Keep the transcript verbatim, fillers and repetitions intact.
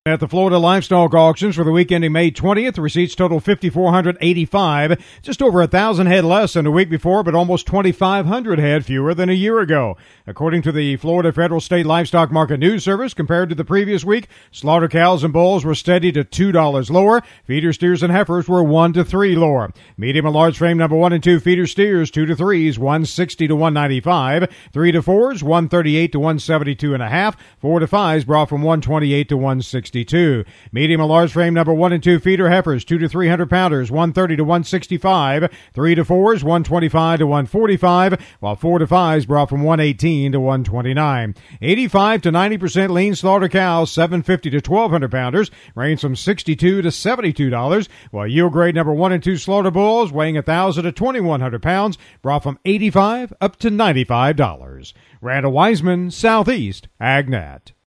At the Florida Livestock Auctions for the week ending May twentieth, receipts total five thousand four hundred eighty-five, just over one thousand head less than the week before, but almost twenty-five hundred head fewer than a year ago. According to the Florida Federal State Livestock Market News Service, compared to the previous week, slaughter cows and bulls were steady to two dollars lower. Feeder steers and heifers were one to three lower. Medium and large frame number one and two feeder steers, two to threes, one sixty to one ninety-five. Three to fours, one thirty-eight to one seventy-two and a half. Four to fives brought from one twenty-eight to one sixty-two. Medium and large frame number one and two feeder heifers, two to three hundred pounders, one thirty to one sixty-five. Three to fours, one twenty-five to one forty-five, while four to fives brought from one eighteen to one twenty-nine. eighty-five to ninety percent lean slaughter cows, seven fifty to twelve hundred pounders, range from sixty-two to seventy-two dollars, while yield grade number one and two slaughter bulls, weighing one thousand to twenty-one hundred pounds, brought from eighty-five up to ninety-five dollars. Randall Wiseman, Southeast AgNet.